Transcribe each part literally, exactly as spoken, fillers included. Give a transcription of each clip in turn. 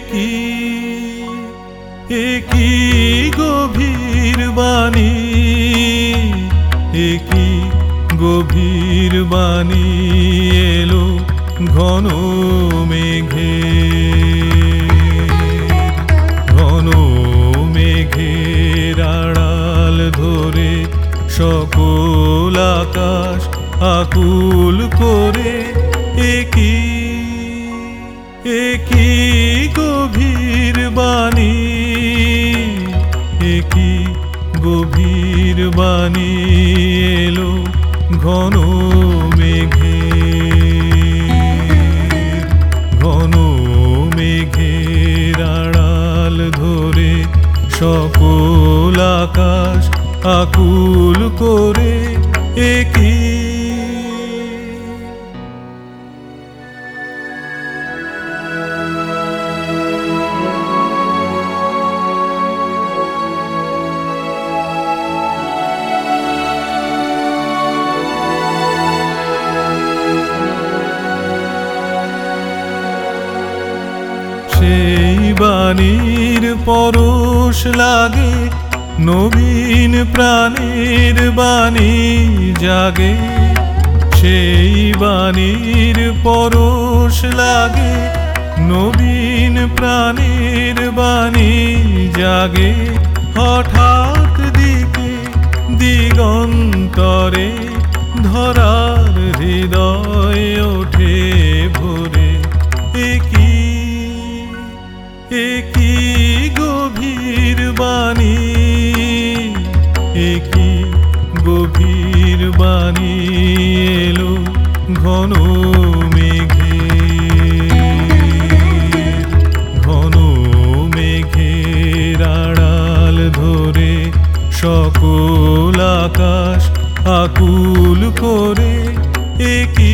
কি একই গভীর বাণী, একই গভীর বাণী এলো ঘন মেঘে, ঘন মেঘের আড়াল ধরে সকল আকাশ আকুল করে একই একই গভীর বাণী, একই গভীর বাণী এলো ঘন মেঘে, ঘন মেঘের আড়াল ধরে সকল আকাশ আকুল করে একই সেই বাণীর পরশ লাগে নবীন প্রাণের বাণী জাগে, সেই বাণীর পরশ লাগে নবীন প্রাণের বাণী জাগে। হঠাৎ দিকে দিগন্তরে ধরার হৃদয় ওঠে ভরে একই একই গভীর বাণী, একই গভীর বাণী এলো ঘন মেঘে, ঘন মেঘের আড়াল ধরে সকল আকাশ আকুল করে একই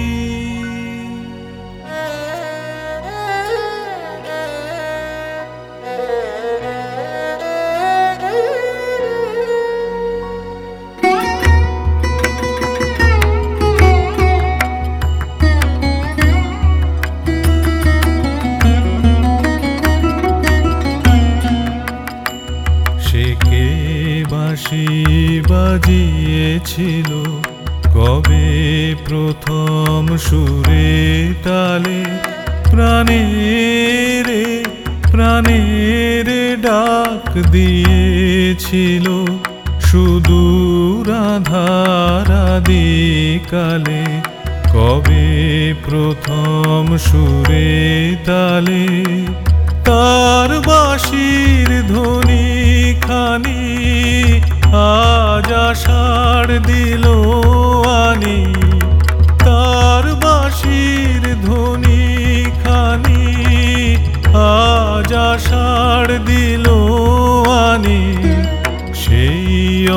বাঁশি বাজিয়েছিল কবে প্রথম সুরে তালে, প্রাণের প্রাণের ডাক দিয়েছিল সুদূর আঁধার আদিকালে, কবে প্রথম সুরে তালে তার বাঁশির ধ্বনি খানি আজ আষাঢ় দিল আনি, তার বাঁশির ধ্বনি খানি আজ আষাঢ় দিল আনি। সেই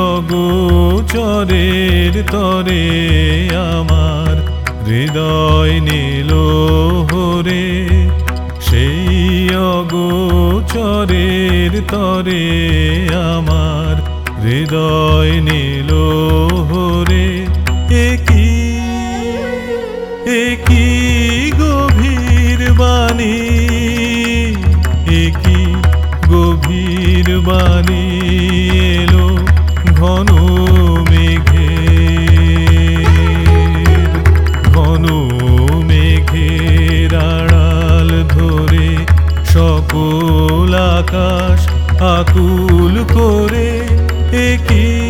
অগোচরের তরে আমার হৃদয় নীল হরে, সেই অগোচরের তরে আমার হৃদয় নীল হরে একই একই গভীর বাণী, একই গভীর বাণী এলো ঘন মেঘে, ঘন মেঘের আড়াল ধরে সকল আকাশ আকুল করে একই